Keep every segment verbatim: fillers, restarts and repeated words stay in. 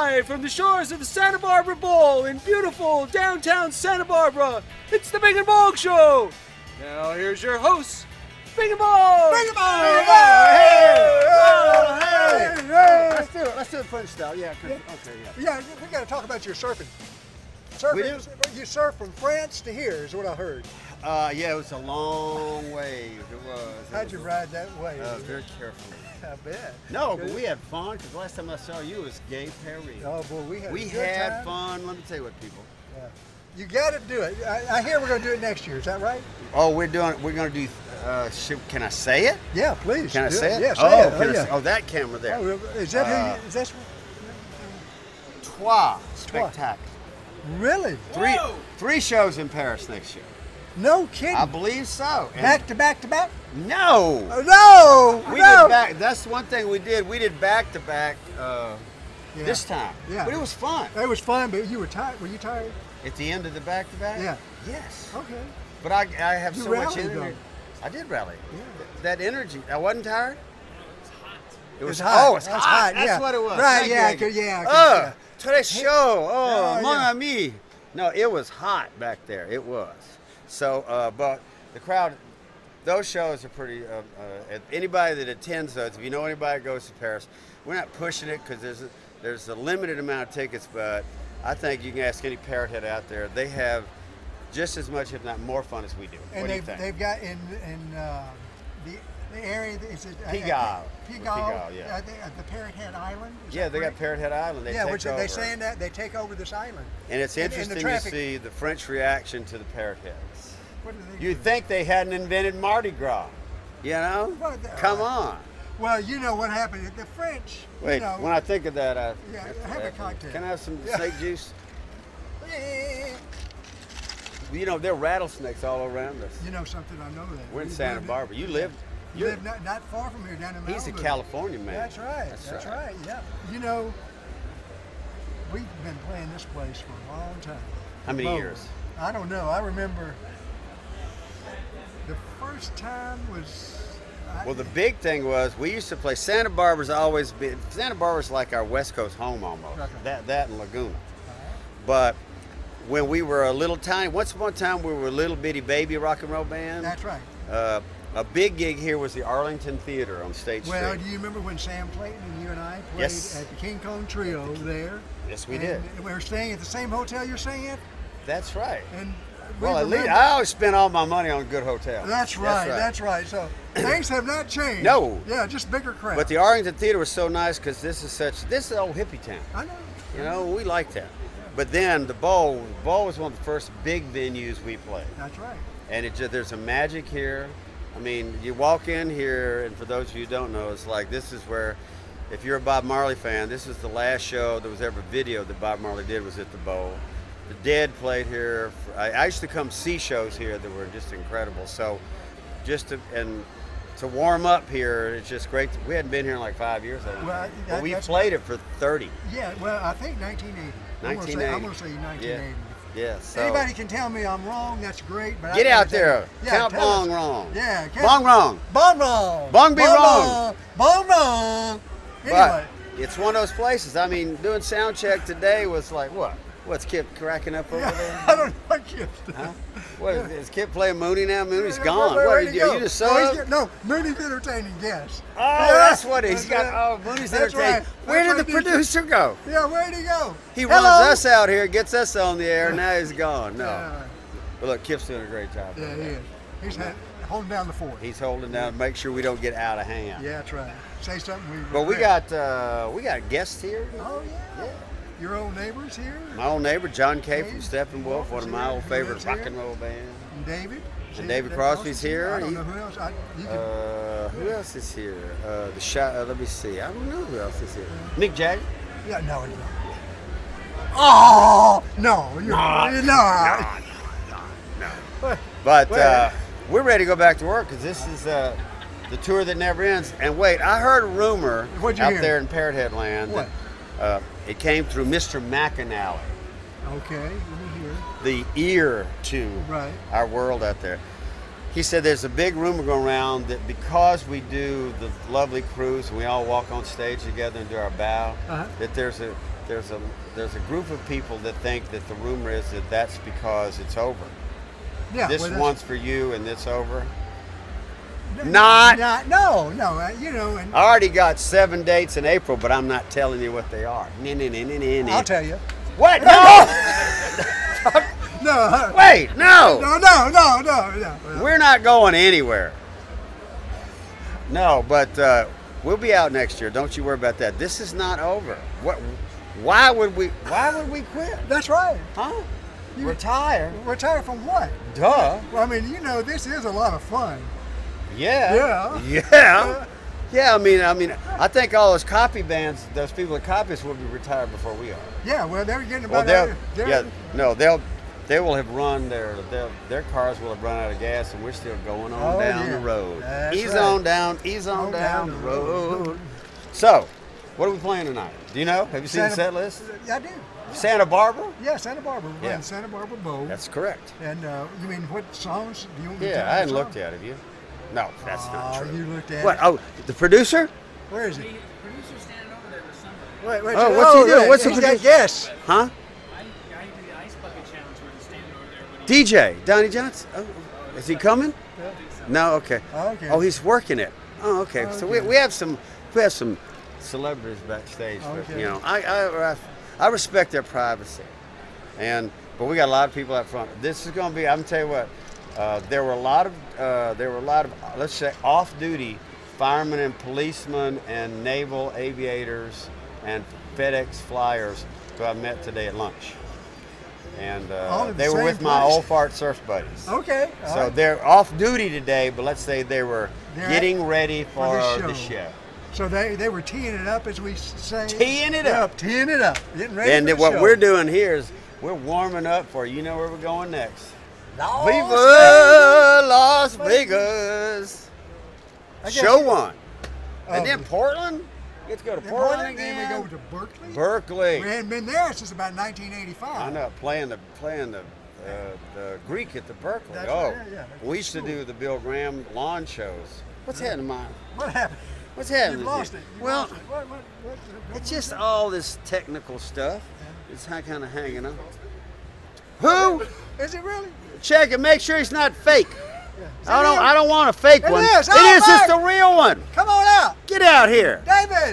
Live from the shores of the Santa Barbara Bowl in beautiful downtown Santa Barbara, it's the Bing and Bong Show. Now here's your host, Bing and Bong. Bing and Bong. Bing and Bong. Hey, Oh, hey, hey, hey. Let's do it. Let's do it French style. Yeah. Yeah. Okay. Yeah. Yeah, we got to talk about your surfing. Surfing. We do? You surf from France to here, is what I heard. Uh, yeah, it was a long wave. It was. It How'd was you a- ride that way? Uh, very carefully. I bet. No, but we had fun because last time I saw you was Gay Perry. Oh boy, we had. we a good had time. fun. Let me tell you what, people. Yeah. You got to do it. I, I hear we're going to do it next year. Is that right? Oh, we're doing. We're gonna do. Uh, should, can I say it? Yeah, please. Can I do say it? Yeah, say oh, it. can I yeah. say- oh, that camera there. Oh, is that Uh, who? You, is that Trois spectacle. really? Three, Whoa. three shows in Paris next year. No kidding. I believe so. And- back to back to back? No. Oh, no. We no. did back. That's one thing we did. We did back to back uh, Yeah. this time. Yeah. But it was fun. It was fun, but you were tired. Were you tired? At the end of the back to back. Yeah. Yes. Okay. But I, I have You so much rallied, energy. though. I did rally. Yeah. That energy. I wasn't tired. It was It's hot. Oh, it's That's hot. hot, That's yeah. what it was. Right, Thank yeah, I you. could- yeah, I could- Oh, yeah. très chaud. Oh, Yeah, mon yeah. ami. No, it was hot back there. It was. So, uh, but the crowd, those shows are pretty. Uh, uh, anybody that attends those, if you know anybody that goes to Paris, we're not pushing it because there's a, there's a limited amount of tickets. But I think you can ask any parrot head out there. They have just as much, if not more, fun as we do. And what do you they've, think? they've got in in uh, the the area that is it uh, Pigalle. uh, Pigalle, Pigalle, yeah. uh, the, uh, the Parrot Head Island. Is yeah, that they got correct? Parrot Head Island. They yeah, take which over. they saying that they take over this island. And it's And- and the interesting to traffic- see the French reaction to the parrot heads. What do they You'd do? think they hadn't invented Mardi Gras, you know? Well, the- Come on. Well, you know what happened. The French. Wait, You know, when I think of that, I Yeah, have a cocktail. Can I have some Yeah. snake juice? eh, You know, there are rattlesnakes all around us. you know something? I know that. We're in We Santa lived Barbara. You lived. You You're, live not, not far from here, down in Malibu. he's a California man. That's right. That's That's, right. right. Yeah. You know, we've been playing this place for a long time. How many Bowl. years? I don't know. I remember the first time was. I, Well, the big thing was we used to play. Santa Barbara's always been. Santa Barbara's like our West Coast home almost. Okay. That that and Laguna. But when we were a little tiny, once upon a time we were a little bitty baby rock and roll band. That's right. Uh, a big gig here was the Arlington Theater on State Well, Street. do you remember when Sam Clayton and you and I played Yes. at the King Kong Trio there? Yes, we and did. We were staying at the same hotel you're staying at, That's right. and we Well, at least remember- I always spent all my money on good hotels. That's right. That's right. So things have not changed. No. Yeah, just bigger crowd. But the Arlington Theater was so nice because this is such. This is old hippie town. I know. You know, we like that. But then the Bowl. The Bowl was one of the first big venues we played. That's right. And it just, there's a magic here. I mean, you walk in here, and for those of you who don't know, it's like this is where, if you're a Bob Marley fan, this is the last show that was ever video that Bob Marley did was at the Bowl. The Dead played here. For, I, I used to come see shows here that were just incredible. So, just to and to warm up here, it's just great. We hadn't been here in like five years. I don't Well, think. that- but we that's- played it for thirty. Yeah. Well, I think nineteen eighty. I'm gonna say- nineteen eighty. I'm going to say nineteen eighty. Yeah. So Anybody can tell me I'm wrong. That's great. But get I out gotta tell there. you- Yeah, Count tell us. bong wrong. Yeah. count- Bong wrong. Bong wrong. Bong be wrong. Bong, bong wrong. Anyway. But it's one of those places. I mean, doing sound check today was like, what? What's Kip cracking up over Yeah, there? I don't know what Kip's doing. Huh? What is, is Kip playing Mooney now? Mooney's Yeah, gone. where- What where'd did he you, go? you just saw Oh, he's him? get- No, Mooney's entertaining guests. Oh, Yeah, that's what it is. He's that's got. right. Oh, Mooney's That's entertaining. right. Where That's did the right, D J. producer go? Yeah, where'd he go? He Hello? runs us out here, gets us on the air. Now he's gone. No. Yeah, But look, Kip's doing a great job. yeah, he is. He's had, holding down the fort. He's holding down. Make sure we don't get out of hand. Yeah, that's right. Say something we. But we regret. got uh, we got guests here. Oh yeah. Yeah. Your old neighbors here. My old neighbor John Kay from Dave Steppenwolf, one of my here, old who favorite lives rock here. and roll bands. And David. See, David Dave Crosby's Crosby's here. I don't He- know who else. I, you can, Uh, who else is here? Uh, the shot. Uh, let me see. I don't know who else is here. Mick Jagger. yeah, no, he's not. Oh no, you're no. no. But Wait. uh, we're ready to go back to work because this is uh, the tour that never ends. And wait, I heard a rumor What'd you out hear? there in Parrot Head Land What? that uh, it came through Mister McAnally, Okay, let me hear. the ear to Right. our world out there. He said there's a big rumor going around that because we do the lovely cruise and we all walk on stage together and do our bow, Uh-huh. that there's a there's a there's a group of people that think that the rumor is that that's because it's over. Yeah, This well, that's- one's for you and it's over. n- not- not no, no. Uh, you know, and I already got seven dates in April, but I'm not telling you what they are. Nah, nah, nah, nah, nah, nah. I'll tell you. What? No! No, uh, Wait, no! no, no, no, no, no. no. We're not going anywhere. No, but uh, we'll be out next year. Don't you worry about that. This is not over. What? Why would we? Why would we quit? That's right. Huh? You- Retire? Retire from what? Duh. Well, I mean, you know, this is a lot of fun. Yeah. Yeah. Yeah. Yeah. I mean, I mean, I think all those copy bands, those people that copy us, will be retired before we are. Yeah, well, they're getting Well, about. they'll. uh, they're- Yeah. No, they'll. They will have run their their their cars will have run out of gas, and we're still going on Oh, down yeah. the road. That's ease right. on down, ease on On down, down the the road. road. So, what are we playing tonight? Do you know? Have you seen the Santa- set list? Yeah, I do. Santa Barbara. Yeah, Santa Barbara. We're Yeah. in Santa Barbara Bowl. That's correct. And uh, you mean what songs do you want me to tell Yeah, you I hadn't the looked song? at it. Have you? No, that's not Oh, true. you looked at What? it. Oh, the producer? Where is The it? producer's standing over there with somebody. Wait, wait. Oh, what's he doing? yeah, What's the he's got producer? guests. Huh? I, I do the ice bucket challenge where he's standing over there. When he, D J Donnie Johnson. Oh, is he coming? No. Okay. Okay. Oh, he's working it. Oh, okay. So we, Okay. we have some we have some celebrities backstage, but Okay. you know, I, I I I respect their privacy, and but we got a lot of people up front. This is going to be. I'm gonna tell you what. Uh, there were a lot of uh, there were a lot of let's say off-duty firemen and policemen and naval aviators and FedEx flyers who I met today at lunch, and All uh, in the they were same with my place? old fart surf buddies. Okay. all So right. they're off duty today, but let's say they were They're getting ready for, for the the show. show. So they, they were teeing it up as we say. Teeing it Yeah, up. teeing it up. Getting ready And for then the what show. we're doing here is we're warming up for you know where we're going next. Las Viva Vegas. Las Vegas. Vegas. I guess Show you- one. And Oh, then Portland. Get to go to then Portland Portland, then we again. go to Berkeley. Berkeley. We hadn't been there since about nineteen eighty-five. I know, playing the playing the uh, the Greek at the Berkeley. That's oh, right, yeah, yeah. we used to do the Bill Graham lawn shows. What's happening, mine? What happened? What's happening? You've lost here? it. You've well, lost it. What, what, what, what, it's just all this technical stuff. It's kind of hanging on. Who? Is it really? Check it. Make sure it's not fake. Yeah. I don't. I don't want a fake It one. is. It Oh, is. It's look. the real one. Come on out, Get out here. David.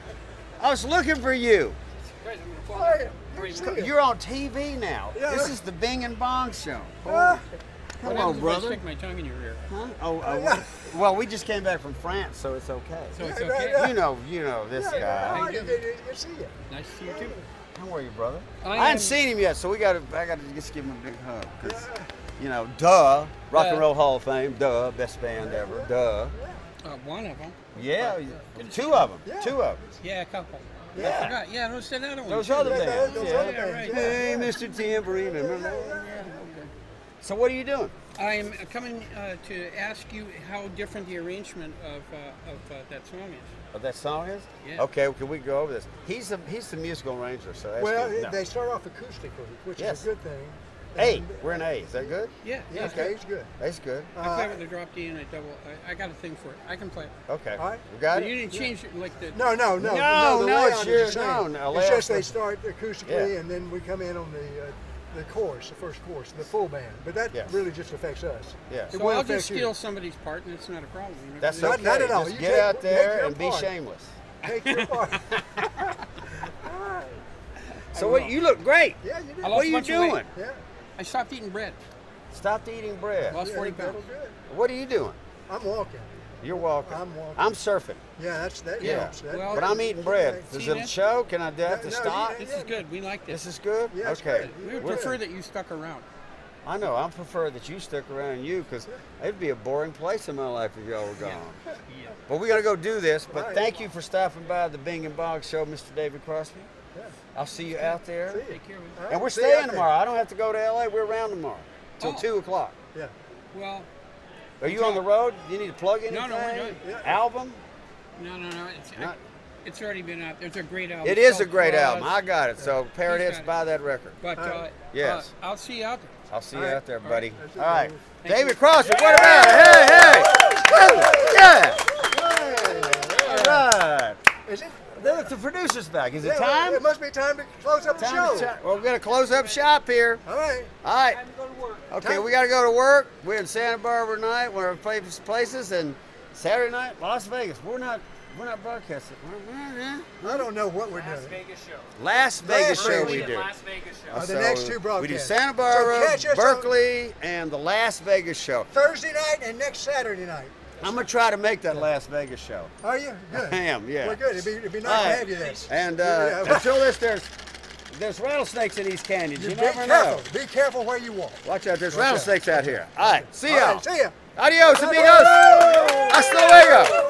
I was looking for you. guys, I'm gonna fall Hey, Wait, you see it. You're on T V now. Yeah, This look. is the Bing and Bong show. Uh, Come What on, happens if I brother. stick my tongue in your ear? Huh? Oh, oh, yeah. well, we just came back from France, so it's okay. So it's Yeah, okay. yeah, You know, you know this yeah, guy. yeah, good, good, good to see you. Nice to see you too. How are you, brother? I I, am- hadn't seen him yet, so we got to. I got to just give him a big hug, 'cause, you know, duh, Rock and Uh, Roll Hall of Fame, duh, best band ever, duh. Uh, one of them. Yeah, two of them, Yeah. two of them. Yeah, a couple. I Yeah, forgot. Yeah, those said other ones. those too. other Yeah, bands. those Yeah. other Yeah, bands, right. yeah. Hey, Mister Tambourine. remember that? So what are you doing? I'm coming uh, to ask you how different the arrangement of uh, of uh, that song is. What that song is? Yeah. Okay, can we go over this? He's the he's the musical arranger, so that's Well, good. No. they start off acoustically, which Yes. is a good thing. A, And- we're an A. Is that good? Yeah, Yeah, yeah. okay, it's good. That's good. I play Uh, with the drop D and a double. I, I got a thing for it. I can play it. Okay. all right. We got But it? you didn't change it like the. No, no, no, No, the no, layout it's is your- the same. no, no, It's layout- just they start acoustically, Yeah. and then we come in on the uh, the chorus, the first chorus, the full band. But that Yes. really just affects us. Yeah. It So will I'll affect just you. steal somebody's part, and it's not a problem. You know? That's Not- okay. not at all. Just You get take- out take there your and be part. shameless. Take your part. So what? You look great. Yeah, you did. I What lost are a you bunch of weight. doing? Yeah. I stopped eating bread. Stopped eating bread. Lost Yeah, forty that'll pounds. good. What are you doing? I'm walking. You're walking. I'm walking. I'm surfing. Yeah, that's that Yeah. helps. That, Well, But I'm eating bread. Does See it that? show? Can I do I have to No, no, stop? you- This is good. We like this. This is good? Yeah, it's Okay. good. We would We're- prefer that you stuck around. I know. I prefer that you stick around you because it'd be a boring place in my life if y'all were gone. Yeah. But we're going to go do this. But Right. thank you for stopping by the Bing and Bong Show, Mister David Crosby. Yeah. I'll see you out there. See you. Take care of it. All right, And we're see you out staying there. tomorrow. I don't have to go to L A. We're around tomorrow till Oh. two o'clock. Yeah. Well, Are you on the road? Do you need to plug anything? No, no, we're good. Yeah. Album? no, no, no. It's, Not- it's already been out. There's a great album. It It's is a called great Cross, album. I got it. So Parrot He's Hits, got it. buy that record. But All uh, right. Yes. uh, I'll see you out there. I'll see All you right. out there, All buddy. right. All right. Thank David you. Crosby, what about it? Hey, hey. Woo. Yeah. Hey. All right. Is it? look, the producer's back. Is it Yeah, time? It must be time to close up the Time show. to cha- well, we're gonna close up shop here. All right. All right. Time to go to work. Okay, Time- we gotta go to work. We're in Santa Barbara tonight, one of our favorite places, and Saturday night, Las Vegas. We're not, we're not broadcasting. We're- I don't know what we're Las doing. Vegas show. Las Vegas Las show Vegas. we The do. Las Vegas show. Uh, the next two broadcasts. We do Santa So Barbara, catch us on- Berkeley, and the Las Vegas show. Thursday night and next Saturday night. I'm gonna try to make that Las Vegas show. Are you? Good. I am, yeah. Well, good. It'd be, it'd be nice All to right. have you there. And uh, Yeah. until this, there's there's rattlesnakes in these canyons. You, You be never careful. know. Be careful where you walk. Watch out, there's Watch out. rattlesnakes out here. All right, see All y'all. right, see ya. Adios, Bye-bye. amigos. Hasta luego.